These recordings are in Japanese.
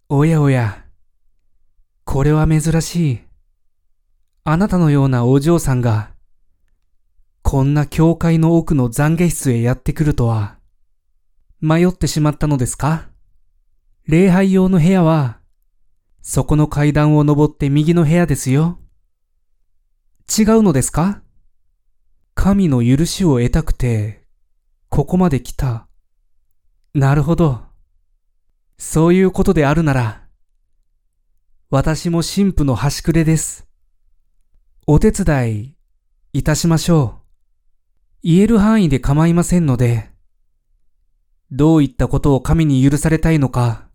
おやおや、これは珍しい。あなたのようなお嬢さんが、こんな教会の奥の懺悔室へやってくるとは、迷ってしまったのですか？礼拝用の部屋は、そこの階段を登って右の部屋ですよ。違うのですか？神の許しを得たくて、ここまで来た。なるほど。そういうことであるなら、私も神父の端くれです。お手伝いいたしましょう。言える範囲で構いませんので、どういったことを神に許されたいのか、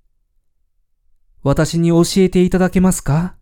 私に教えていただけますか？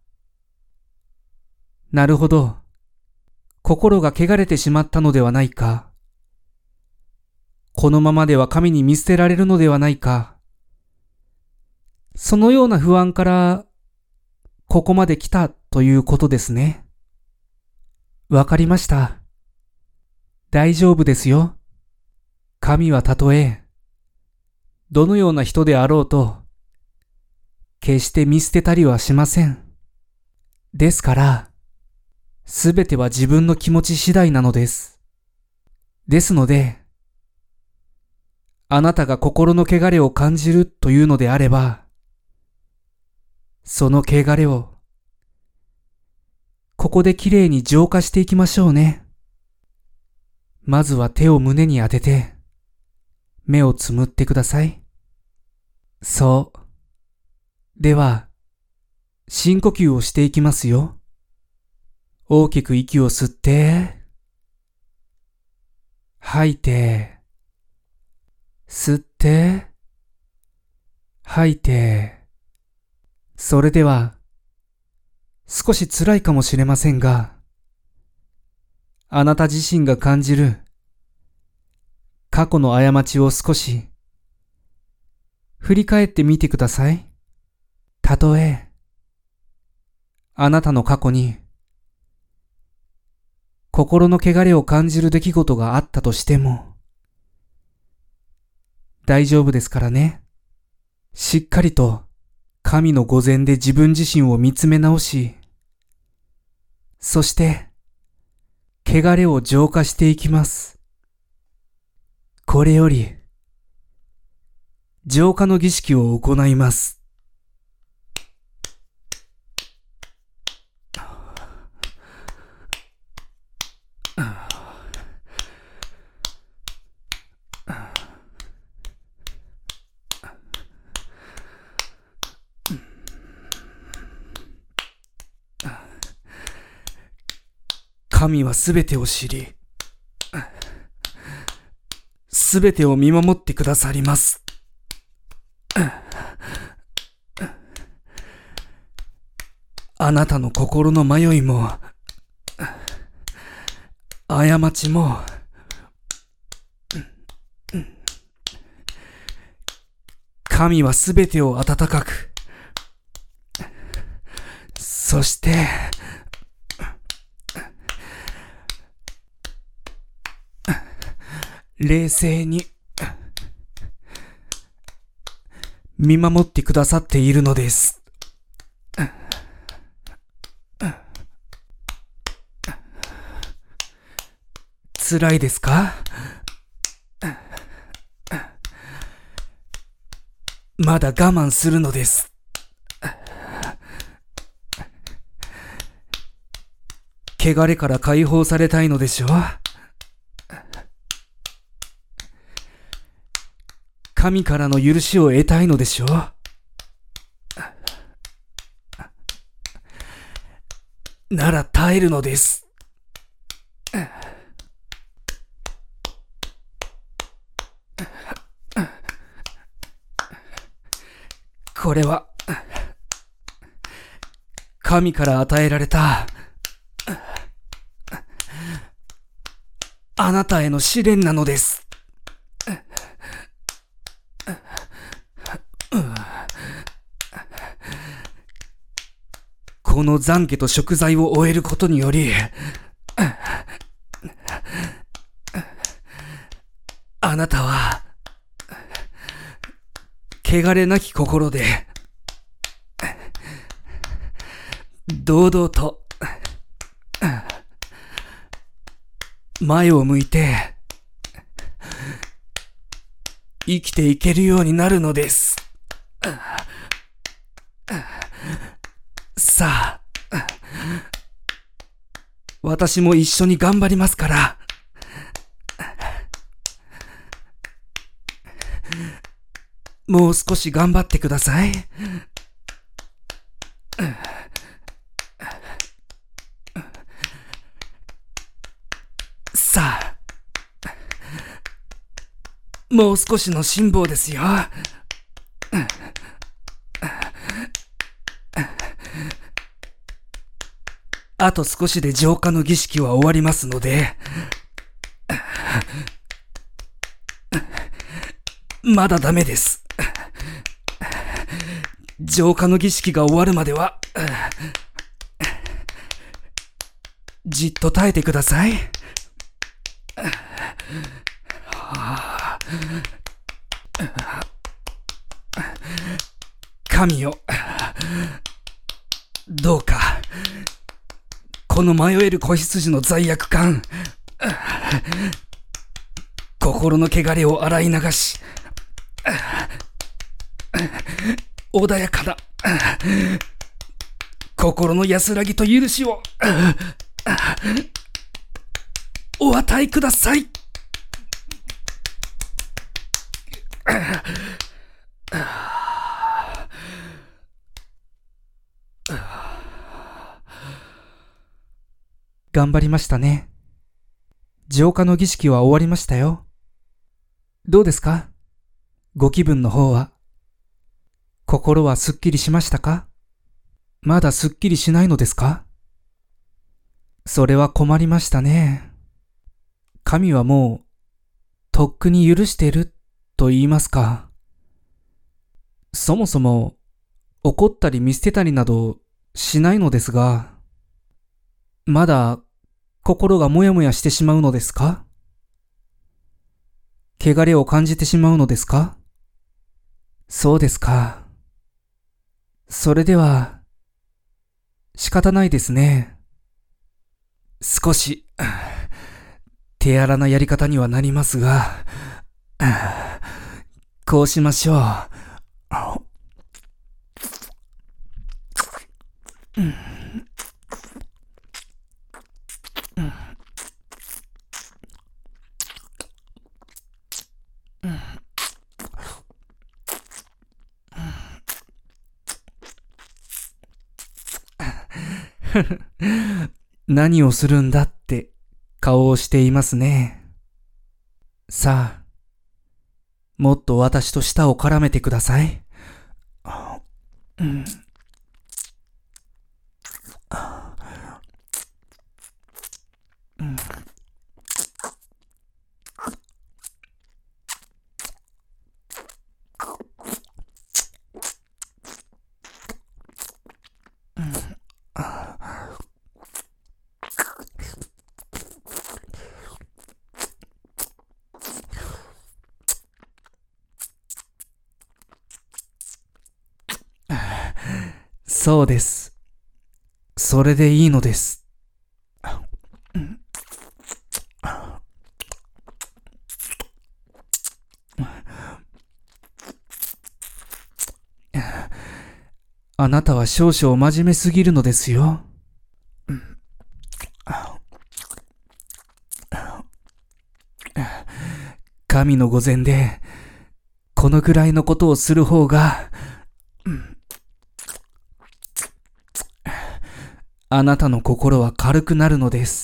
なるほど。心が汚れてしまったのではないか。このままでは神に見捨てられるのではないか。そのような不安から、ここまで来たということですね。わかりました。大丈夫ですよ。神はたとえ、どのような人であろうと、決して見捨てたりはしません。ですから、すべては自分の気持ち次第なのです。ですので、あなたが心の汚れを感じるというのであれば、その汚れを、ここできれいに浄化していきましょうね。まずは手を胸に当てて、目をつむってください。そう。では、深呼吸をしていきますよ。大きく息を吸って、吐いて、吸って、吐いて。それでは、少し辛いかもしれませんが、あなた自身が感じる過去の過ちを少し振り返ってみてください。たとえ、あなたの過去に心の汚れを感じる出来事があったとしても、大丈夫ですからね。しっかりと神の御前で自分自身を見つめ直し、そして、汚れを浄化していきます。これより、浄化の儀式を行います。神はすべてを知り、すべてを見守ってくださります。あなたの心の迷いも、過ちも、神はすべてを温かく、そして、冷静に見守ってくださっているのです。辛いですか？まだ我慢するのです。汚れから解放されたいのでしょう？神からの許しを得たいのでしょう？なら耐えるのです。これは、神から与えられた、あなたへの試練なのです。この懺悔と贖罪を終えることにより、あなたは、汚れなき心で、 堂々と前を向いて生きていけるようになるのです。さあ、私も一緒に頑張りますから。もう少し頑張ってください。さあ、もう少しの辛抱ですよ。あと少しで浄化の儀式は終わりますので、まだダメです。浄化の儀式が終わるまでは、じっと耐えてください。神よ、どうか、この迷える子羊の罪悪感、心の汚れを洗い流し、穏やかな心の安らぎと許しをお与えください。頑張りましたね。浄化の儀式は終わりましたよ。どうですか？ご気分の方は。心はすっきりしましたか？まだすっきりしないのですか？それは困りましたね。神はもう、とっくに許していると言いますか。そもそも、怒ったり見捨てたりなどしないのですが、まだ心がもやもやしてしまうのですか？汚れを感じてしまうのですか？そうですか。それでは、仕方ないですね。少し、手荒なやり方にはなりますが、こうしましょう。何をするんだって顔をしていますね。さあ、もっと私と舌を絡めてください。そうです。それでいいのです。あなたは少々真面目すぎるのですよ。神の御前で、このくらいのことをする方が、あなたの心は軽くなるのです。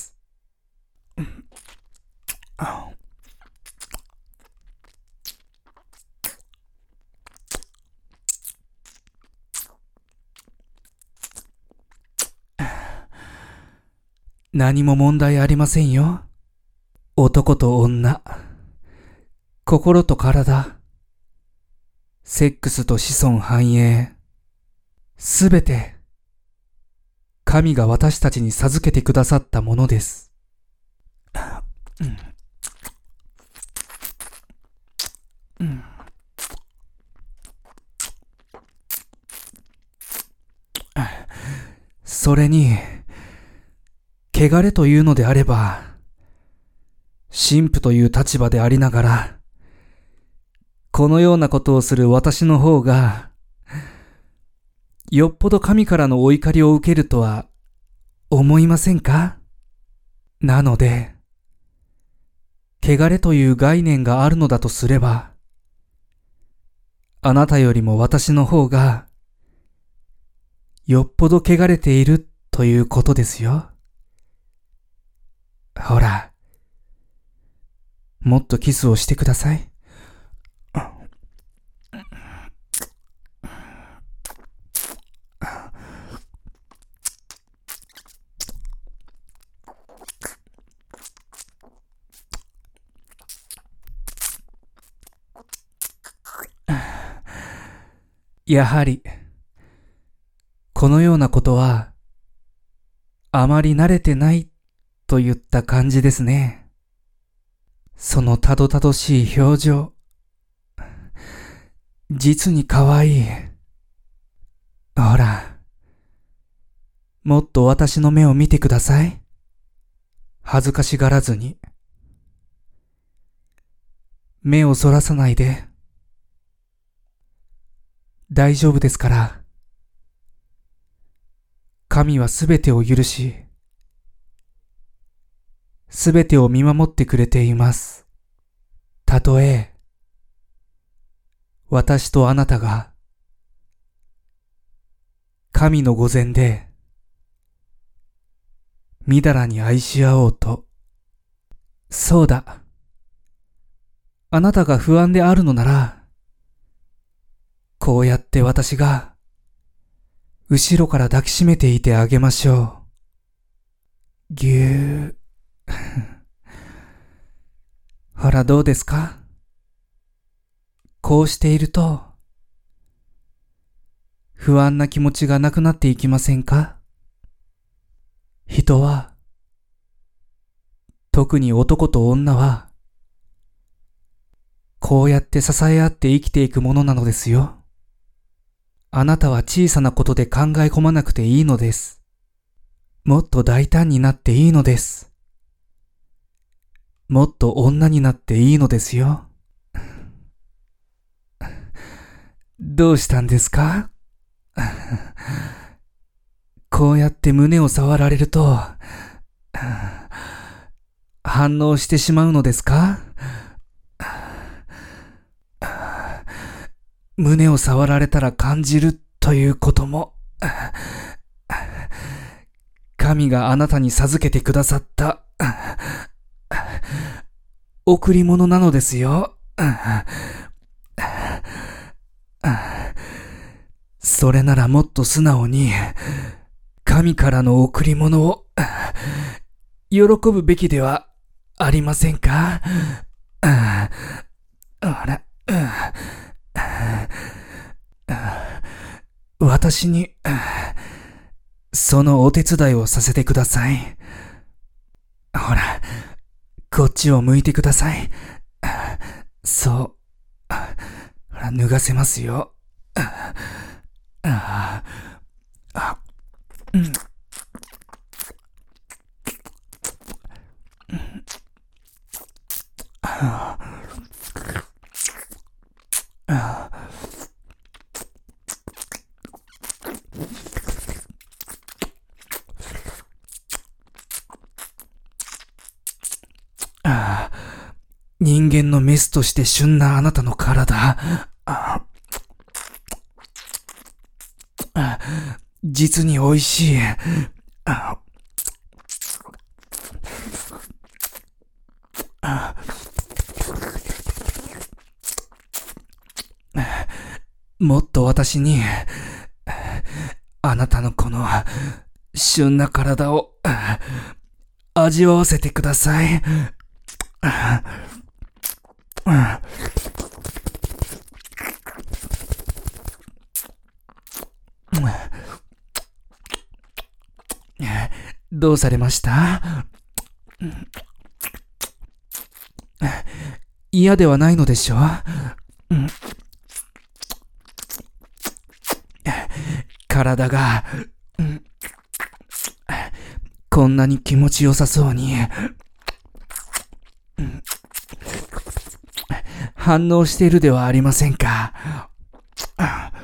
何も問題ありませんよ。男と女、心と体、セックスと子孫繁栄、すべて、神が私たちに授けてくださったものです。 それに、汚れというのであれば、神父という立場でありながら、このようなことをする私の方が、よっぽど神からのお怒りを受けるとは思いませんか？なので、汚れという概念があるのだとすれば、あなたよりも私の方が、よっぽど汚れているということですよ。ほら、もっとキスをしてください。やはり、このようなことは、あまり慣れてないといった感じですね。そのたどたどしい表情、実に可愛い。ほら、もっと私の目を見てください。恥ずかしがらずに。目をそらさないで。大丈夫ですから。神はすべてを許し、すべてを見守ってくれています。たとえ、私とあなたが、神の御前で、みだらに愛し合おうと。そうだ。あなたが不安であるのなら、こうやって私が、後ろから抱きしめていてあげましょう。ぎゅー。ほらどうですか？こうしていると、不安な気持ちがなくなっていきませんか？人は、特に男と女は、こうやって支え合って生きていくものなのですよ。あなたは小さなことで考え込まなくていいのです。もっと大胆になっていいのです。もっと女になっていいのですよ。どうしたんですか？こうやって胸を触られると、反応してしまうのですか？胸を触られたら感じるということも、神があなたに授けてくださった贈り物なのですよ。それならもっと素直に神からの贈り物を喜ぶべきではありませんか？あら、私にそのお手伝いをさせてください。ほら、こっちを向いてください。そう。ほら、脱がせますよ。人間のメスとして旬なあなたの体。実に美味しい。もっと私に、あなたのこの旬な体を味わわせてください。どうされました？嫌ではないのでしょう？体がこんなに気持ちよさそうに、反応しているではありませんか。